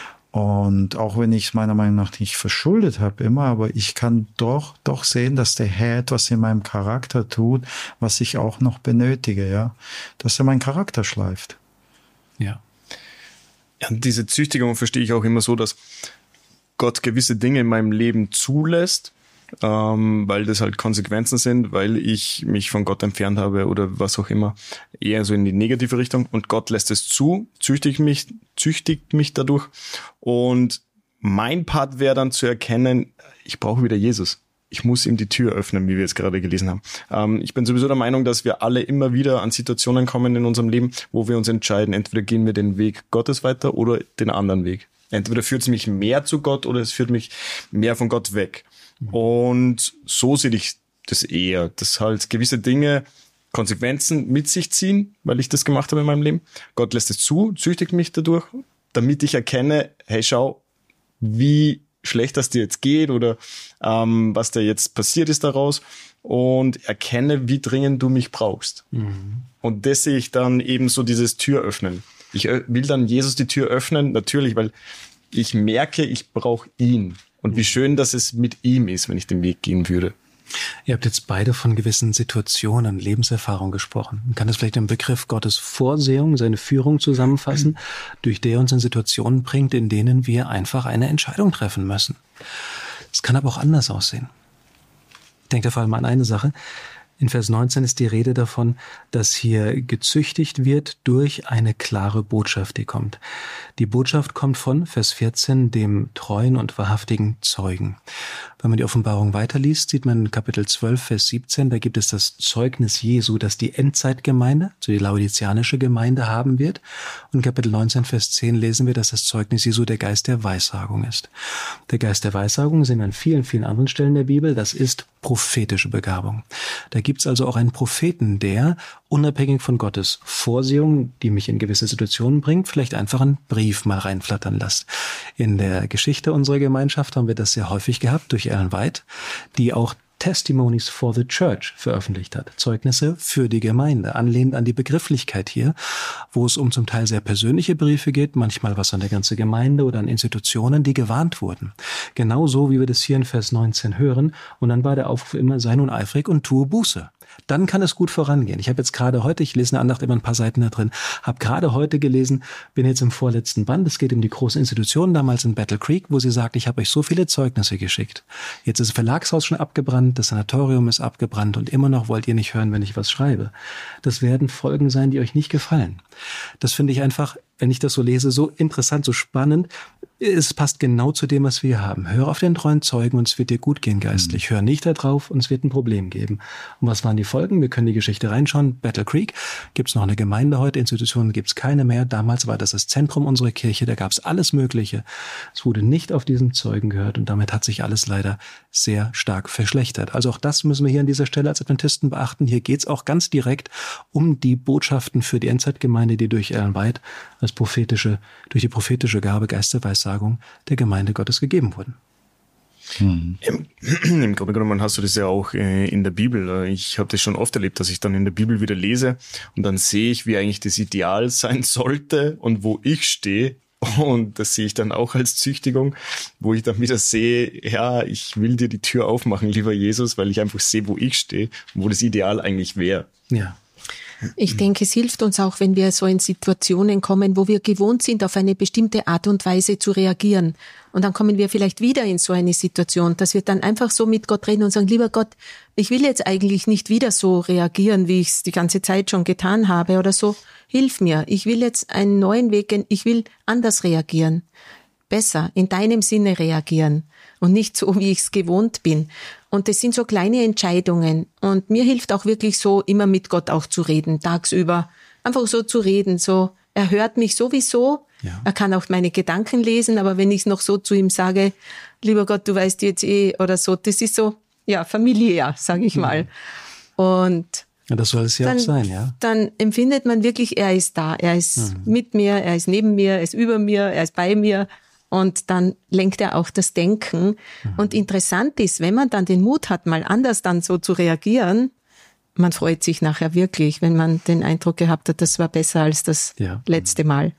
Und auch wenn ich es meiner Meinung nach nicht verschuldet habe immer, aber ich kann doch sehen, dass der Herr etwas in meinem Charakter tut, was ich auch noch benötige, ja, dass er meinen Charakter schleift. Ja. Ja, diese Züchtigung verstehe ich auch immer so, dass Gott gewisse Dinge in meinem Leben zulässt, weil das halt Konsequenzen sind, weil ich mich von Gott entfernt habe oder was auch immer, eher so in die negative Richtung, und Gott lässt es zu, züchtigt mich dadurch, und mein Part wäre dann zu erkennen, ich brauche wieder Jesus. Ich muss ihm die Tür öffnen, wie wir jetzt gerade gelesen haben. Ich bin sowieso der Meinung, dass wir alle immer wieder an Situationen kommen in unserem Leben, wo wir uns entscheiden, entweder gehen wir den Weg Gottes weiter oder den anderen Weg. Entweder führt es mich mehr zu Gott oder es führt mich mehr von Gott weg. Und so sehe ich das eher, dass halt gewisse Dinge Konsequenzen mit sich ziehen, weil ich das gemacht habe in meinem Leben. Gott lässt es zu, züchtigt mich dadurch, damit ich erkenne, hey, schau, wie schlecht das dir jetzt geht oder was da jetzt passiert ist daraus, und erkenne, wie dringend du mich brauchst. Und das sehe ich dann eben so, dieses Tür öffnen. Ich will dann Jesus die Tür öffnen, natürlich, weil ich merke, ich brauche ihn. Und wie schön, dass es mit ihm ist, wenn ich den Weg gehen würde. Ihr habt jetzt beide von gewissen Situationen, Lebenserfahrung gesprochen. Man kann das vielleicht im Begriff Gottes Vorsehung, seine Führung zusammenfassen, durch der er uns in Situationen bringt, in denen wir einfach eine Entscheidung treffen müssen. Es kann aber auch anders aussehen. Ich denke da vor allem an eine Sache. In Vers 19 ist die Rede davon, dass hier gezüchtigt wird durch eine klare Botschaft, die kommt. Die Botschaft kommt von, Vers 14, dem treuen und wahrhaftigen Zeugen. Wenn man die Offenbarung weiterliest, sieht man in Kapitel 12, Vers 17, da gibt es das Zeugnis Jesu, das die Endzeitgemeinde, also die laodizianische Gemeinde, haben wird. Und in Kapitel 19, Vers 10 lesen wir, dass das Zeugnis Jesu der Geist der Weissagung ist. Der Geist der Weissagung sehen wir an vielen, vielen anderen Stellen der Bibel. Das ist prophetische Begabung. Da gibt es also auch einen Propheten, der, unabhängig von Gottes Vorsehung, die mich in gewisse Situationen bringt, vielleicht einfach einen Brief mal reinflattern lässt. In der Geschichte unserer Gemeinschaft haben wir das sehr häufig gehabt durch Ellen White, die auch Testimonies for the Church veröffentlicht hat. Zeugnisse für die Gemeinde, anlehnend an die Begrifflichkeit hier, wo es um zum Teil sehr persönliche Briefe geht, manchmal was an der ganzen Gemeinde oder an Institutionen, die gewarnt wurden. Genauso, wie wir das hier in Vers 19 hören. Und dann war der Aufruf immer, sei nun eifrig und tue Buße. dann kann es gut vorangehen. Ich habe jetzt gerade heute, ich lese eine Andacht, immer ein paar Seiten da drin, habe gerade heute gelesen, bin jetzt im vorletzten Band, es geht um die große Institution damals in Battle Creek, wo sie sagt, ich habe euch so viele Zeugnisse geschickt. Jetzt ist das Verlagshaus schon abgebrannt, das Sanatorium ist abgebrannt und immer noch wollt ihr nicht hören, wenn ich was schreibe. Das werden Folgen sein, die euch nicht gefallen. Das finde ich einfach, wenn ich das so lese, so interessant, so spannend. Es passt genau zu dem, was wir haben. Hör auf den treuen Zeugen und es wird dir gut gehen geistlich. Hör nicht da drauf und es wird ein Problem geben. Und was waren die Folgen? Wir können die Geschichte reinschauen. Battle Creek, gibt's noch eine Gemeinde heute, Institutionen gibt's keine mehr. Damals war das Zentrum unserer Kirche, da gab's alles Mögliche. Es wurde nicht auf diesen Zeugen gehört und damit hat sich alles leider sehr stark verschlechtert. Also auch das müssen wir hier an dieser Stelle als Adventisten beachten. Hier geht's auch ganz direkt um die Botschaften für die Endzeitgemeinde, die durch Ellen White durch die prophetische Gabe Geisterweissagung der Gemeinde Gottes gegeben wurden. Im Grunde genommen hast du das ja auch in der Bibel. Ich habe das schon oft erlebt, dass ich dann in der Bibel wieder lese und dann sehe ich, wie eigentlich das Ideal sein sollte und wo ich stehe. Und das sehe ich dann auch als Züchtigung, wo ich dann wieder sehe, ja, ich will dir die Tür aufmachen, lieber Jesus, weil ich einfach sehe, wo ich stehe und wo das Ideal eigentlich wäre. Ja. Ich denke, es hilft uns auch, wenn wir so in Situationen kommen, wo wir gewohnt sind, auf eine bestimmte Art und Weise zu reagieren. Und dann kommen wir vielleicht wieder in so eine Situation, dass wir dann einfach so mit Gott reden und sagen, lieber Gott, ich will jetzt eigentlich nicht wieder so reagieren, wie ich es die ganze Zeit schon getan habe oder so. Hilf mir. Ich will jetzt einen neuen Weg gehen. Ich will anders reagieren. Besser, in deinem Sinne reagieren und nicht so, wie ich es gewohnt bin. Und das sind so kleine Entscheidungen. Und mir hilft auch wirklich so, immer mit Gott auch zu reden, tagsüber. Einfach so zu reden, so, er hört mich sowieso. Ja. Er kann auch meine Gedanken lesen, aber wenn ich es noch so zu ihm sage, lieber Gott, du weißt jetzt oder so, das ist so, ja, familiär, sage ich mal. Und ja, das soll es ja auch sein, ja. Dann empfindet man wirklich, er ist da, er ist mit mir, er ist neben mir, er ist über mir, er ist bei mir. Und dann lenkt er auch das Denken. Und interessant ist, wenn man dann den Mut hat, mal anders dann so zu reagieren, man freut sich nachher wirklich, wenn man den Eindruck gehabt hat, das war besser als das letzte Mal.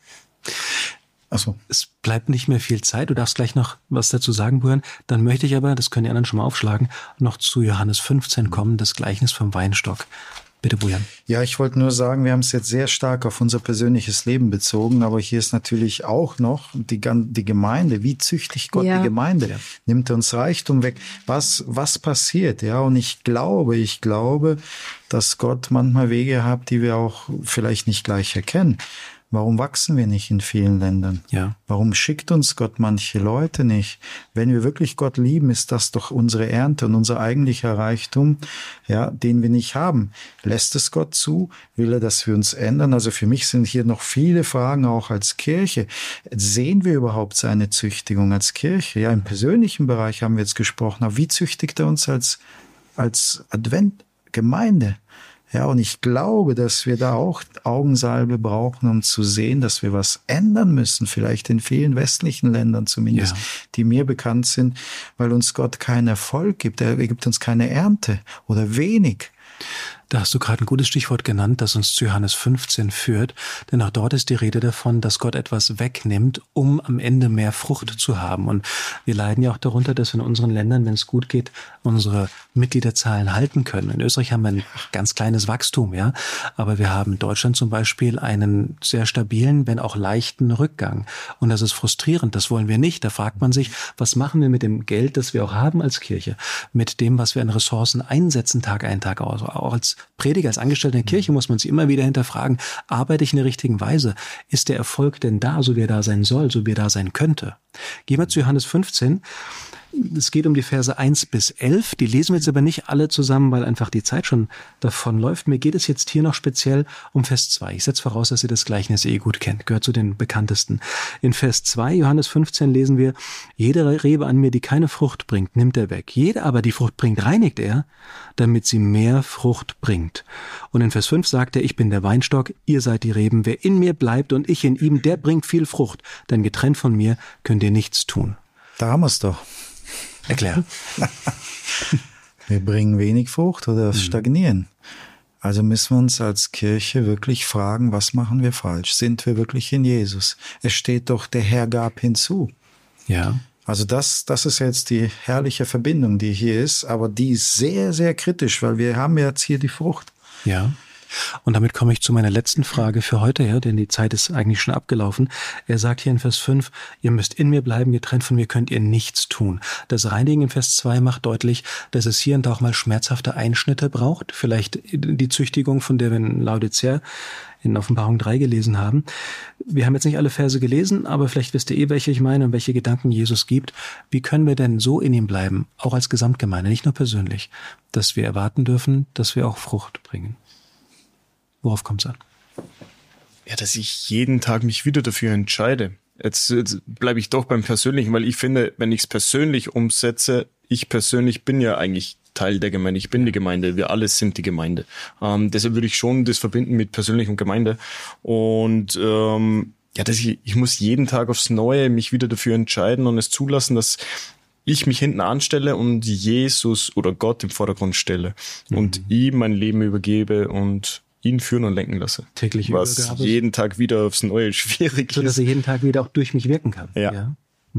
Also es bleibt nicht mehr viel Zeit. Du darfst gleich noch was dazu sagen, Björn. Dann möchte ich aber, das können die anderen schon mal aufschlagen, noch zu Johannes 15 kommen, das Gleichnis vom Weinstock. Bitte, Björn. Ja, ich wollte nur sagen, wir haben es jetzt sehr stark auf unser persönliches Leben bezogen, aber hier ist natürlich auch noch die Gemeinde. Wie züchtigt Gott die Gemeinde? Ja. Nimmt er uns Reichtum weg? Was passiert? Ja, und ich glaube, dass Gott manchmal Wege hat, die wir auch vielleicht nicht gleich erkennen. Warum wachsen wir nicht in vielen Ländern? Ja. Warum schickt uns Gott manche Leute nicht? Wenn wir wirklich Gott lieben, ist das doch unsere Ernte und unser eigentlicher Reichtum, ja, den wir nicht haben. Lässt es Gott zu? Will er, dass wir uns ändern? Also für mich sind hier noch viele Fragen auch als Kirche. Sehen wir überhaupt seine Züchtigung als Kirche? Ja, im persönlichen Bereich haben wir jetzt gesprochen. Aber wie züchtigt er uns als Adventgemeinde? Ja, und ich glaube, dass wir da auch Augensalbe brauchen, um zu sehen, dass wir was ändern müssen, vielleicht in vielen westlichen Ländern zumindest, die mir bekannt sind, weil uns Gott keinen Erfolg gibt. Er gibt uns keine Ernte oder wenig. Da hast du gerade ein gutes Stichwort genannt, das uns zu Johannes 15 führt, denn auch dort ist die Rede davon, dass Gott etwas wegnimmt, um am Ende mehr Frucht zu haben. Und wir leiden ja auch darunter, dass wir in unseren Ländern, wenn es gut geht, unsere Mitgliederzahlen halten können. In Österreich haben wir ein ganz kleines Wachstum, ja, aber wir haben in Deutschland zum Beispiel einen sehr stabilen, wenn auch leichten Rückgang. Und das ist frustrierend, das wollen wir nicht. Da fragt man sich, was machen wir mit dem Geld, das wir auch haben als Kirche, mit dem, was wir an Ressourcen einsetzen, Tag ein, Tag aus. Auch als Prediger, als Angestellter in der Kirche muss man sich immer wieder hinterfragen, arbeite ich in der richtigen Weise? Ist der Erfolg denn da, so wie er da sein soll, so wie er da sein könnte? Gehen wir zu Johannes 15. Es geht um die Verse 1 bis 11. Die lesen wir jetzt aber nicht alle zusammen, weil einfach die Zeit schon davonläuft. Mir geht es jetzt hier noch speziell um Vers 2. Ich setze voraus, dass ihr das Gleichnis gut kennt. Gehört zu den bekanntesten. In Vers 2, Johannes 15, lesen wir, jede Rebe an mir, die keine Frucht bringt, nimmt er weg. Jede aber, die Frucht bringt, reinigt er, damit sie mehr Frucht bringt. Und in Vers 5 sagt er, ich bin der Weinstock, ihr seid die Reben. Wer in mir bleibt und ich in ihm, der bringt viel Frucht. Denn getrennt von mir könnt ihr nichts tun. Da haben wir es doch. Erklär. Wir bringen wenig Frucht oder stagnieren. Also müssen wir uns als Kirche wirklich fragen, was machen wir falsch? Sind wir wirklich in Jesus? Es steht doch, der Herr gab hinzu. Ja. Also das ist jetzt die herrliche Verbindung, die hier ist, aber die ist sehr, sehr kritisch, weil wir haben jetzt hier die Frucht. Ja. Und damit komme ich zu meiner letzten Frage für heute, ja, denn die Zeit ist eigentlich schon abgelaufen. Er sagt hier in Vers 5, ihr müsst in mir bleiben, getrennt von mir könnt ihr nichts tun. Das Reinigen in Vers 2 macht deutlich, dass es hier und da auch mal schmerzhafte Einschnitte braucht. Vielleicht die Züchtigung, von der wir in Laodicea in Offenbarung 3 gelesen haben. Wir haben jetzt nicht alle Verse gelesen, aber vielleicht wisst ihr welche ich meine und welche Gedanken Jesus gibt. Wie können wir denn so in ihm bleiben, auch als Gesamtgemeinde, nicht nur persönlich, dass wir erwarten dürfen, dass wir auch Frucht bringen? Worauf kommt es an? Ja, dass ich jeden Tag mich wieder dafür entscheide. Jetzt bleibe ich doch beim Persönlichen, weil ich finde, wenn ich es persönlich umsetze, ich persönlich bin ja eigentlich Teil der Gemeinde. Ich bin die Gemeinde. Wir alle sind die Gemeinde. Deshalb würde ich schon das verbinden mit persönlich und Gemeinde. Und dass ich muss jeden Tag aufs Neue mich wieder dafür entscheiden und es zulassen, dass ich mich hinten anstelle und Jesus oder Gott im Vordergrund stelle und ihm mein Leben übergebe und ihn führen und lenken lasse. Tägliche was Übergabe. Jeden Tag wieder aufs Neue schwierig so, dass ist. er jeden Tag wieder auch durch mich wirken kann. Ja.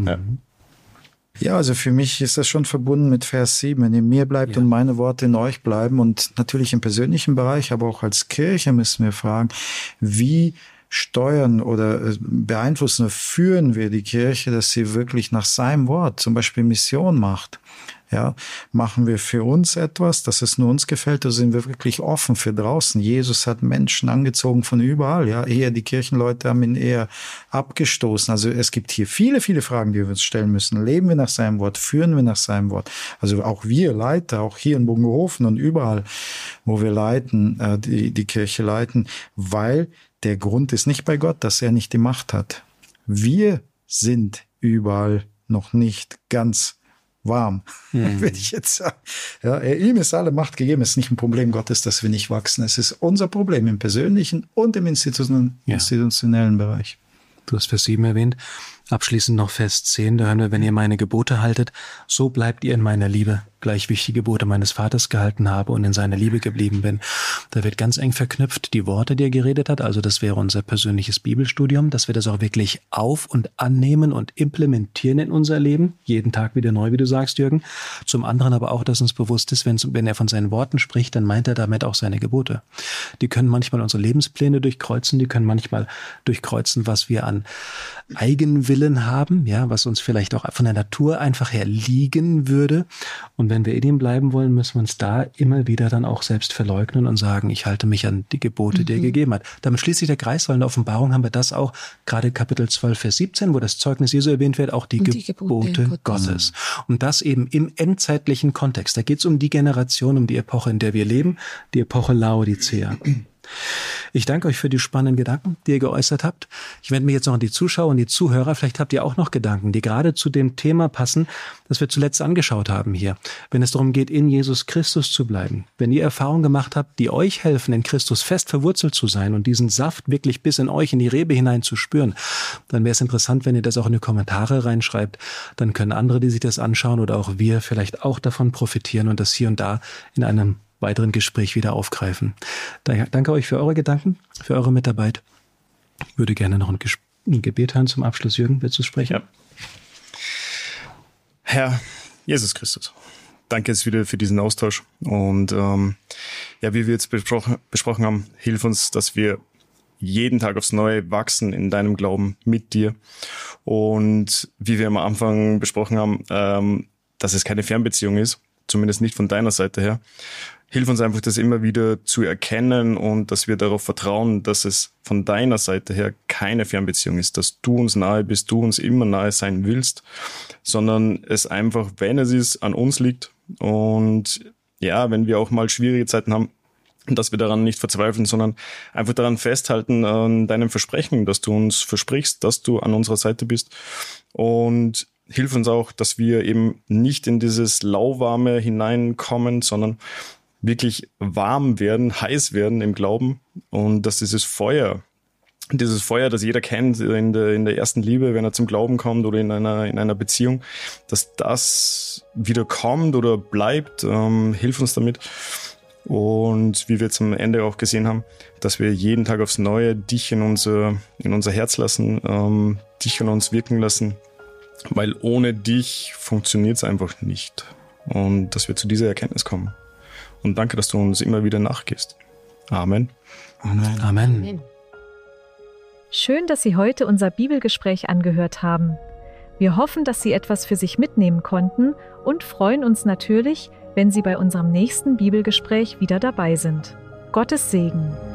Ja, also für mich ist das schon verbunden mit Vers 7. Wenn ihr in mir bleibt und meine Worte in euch bleiben und natürlich im persönlichen Bereich, aber auch als Kirche müssen wir fragen, wie steuern oder beeinflussen oder führen wir die Kirche, dass sie wirklich nach seinem Wort zum Beispiel Mission macht. Ja, machen wir für uns etwas, dass es nur uns gefällt, oder sind wir wirklich offen für draußen? Jesus hat Menschen angezogen von überall, ja. Eher die Kirchenleute haben ihn eher abgestoßen. Also es gibt hier viele, viele Fragen, die wir uns stellen müssen. Leben wir nach seinem Wort? Führen wir nach seinem Wort? Also auch wir Leiter, auch hier in Bungehofen und überall, wo wir leiten, die Kirche leiten, weil der Grund ist nicht bei Gott, dass er nicht die Macht hat. Wir sind überall noch nicht ganz warm, würde ich jetzt sagen. Ja, ihm ist alle Macht gegeben. Es ist nicht ein Problem Gottes, dass wir nicht wachsen. Es ist unser Problem im persönlichen und im institutionellen Bereich. Du hast Vers 7 erwähnt. Abschließend noch Vers 10, da hören wir, wenn ihr meine Gebote haltet, so bleibt ihr in meiner Liebe, gleich wie ich die Gebote meines Vaters gehalten habe und in seiner Liebe geblieben bin. Da wird ganz eng verknüpft die Worte, die er geredet hat, also das wäre unser persönliches Bibelstudium, dass wir das auch wirklich auf- und annehmen und implementieren in unser Leben, jeden Tag wieder neu, wie du sagst, Jürgen. Zum anderen aber auch, dass uns bewusst ist, wenn er von seinen Worten spricht, dann meint er damit auch seine Gebote. Die können manchmal unsere Lebenspläne durchkreuzen, die können manchmal durchkreuzen, was wir an Eigenwillen haben, ja, was uns vielleicht auch von der Natur einfach her liegen würde. Und wenn wir in ihm bleiben wollen, müssen wir uns da immer wieder dann auch selbst verleugnen und sagen, ich halte mich an die Gebote, die er gegeben hat. Damit schließt sich der Kreis, weil in der Offenbarung haben wir das auch, gerade Kapitel 12, Vers 17, wo das Zeugnis Jesu erwähnt wird, auch die Gebote Gottes. Und das eben im endzeitlichen Kontext. Da geht es um die Generation, um die Epoche, in der wir leben, die Epoche Laodicea. Ich danke euch für die spannenden Gedanken, die ihr geäußert habt. Ich wende mich jetzt noch an die Zuschauer und die Zuhörer. Vielleicht habt ihr auch noch Gedanken, die gerade zu dem Thema passen, das wir zuletzt angeschaut haben hier. Wenn es darum geht, in Jesus Christus zu bleiben. Wenn ihr Erfahrungen gemacht habt, die euch helfen, in Christus fest verwurzelt zu sein und diesen Saft wirklich bis in euch, in die Rebe hinein zu spüren, dann wäre es interessant, wenn ihr das auch in die Kommentare reinschreibt. Dann können andere, die sich das anschauen oder auch wir vielleicht auch davon profitieren und das hier und da in einem weiteren Gespräch wieder aufgreifen. Danke euch für eure Gedanken, für eure Mitarbeit. Ich würde gerne noch ein Gebet hören zum Abschluss. Jürgen, willst du sprechen? Ja. Herr Jesus Christus, danke jetzt wieder für diesen Austausch. Und wie wir jetzt besprochen haben, hilf uns, dass wir jeden Tag aufs Neue wachsen in deinem Glauben mit dir. Und wie wir am Anfang besprochen haben, dass es keine Fernbeziehung ist, zumindest nicht von deiner Seite her. Hilf uns einfach, das immer wieder zu erkennen und dass wir darauf vertrauen, dass es von deiner Seite her keine Fernbeziehung ist, dass du uns nahe bist, du uns immer nahe sein willst, sondern es einfach, wenn es ist, an uns liegt. Und ja, wenn wir auch mal schwierige Zeiten haben, dass wir daran nicht verzweifeln, sondern einfach daran festhalten, an deinem Versprechen, dass du uns versprichst, dass du an unserer Seite bist. Und hilf uns auch, dass wir eben nicht in dieses Lauwarme hineinkommen, sondern wirklich warm werden, heiß werden im Glauben und dass dieses Feuer, das jeder kennt in der ersten Liebe, wenn er zum Glauben kommt oder in einer Beziehung, dass das wieder kommt oder bleibt. Hilf uns damit. Und wie wir jetzt am Ende auch gesehen haben, dass wir jeden Tag aufs Neue dich in unser Herz lassen, dich an uns wirken lassen Weil ohne dich funktioniert es einfach nicht. Und dass wir zu dieser Erkenntnis kommen. Und danke, dass du uns immer wieder nachgehst. Amen. Amen. Amen. Schön, dass Sie heute unser Bibelgespräch angehört haben. Wir hoffen, dass Sie etwas für sich mitnehmen konnten und freuen uns natürlich, wenn Sie bei unserem nächsten Bibelgespräch wieder dabei sind. Gottes Segen.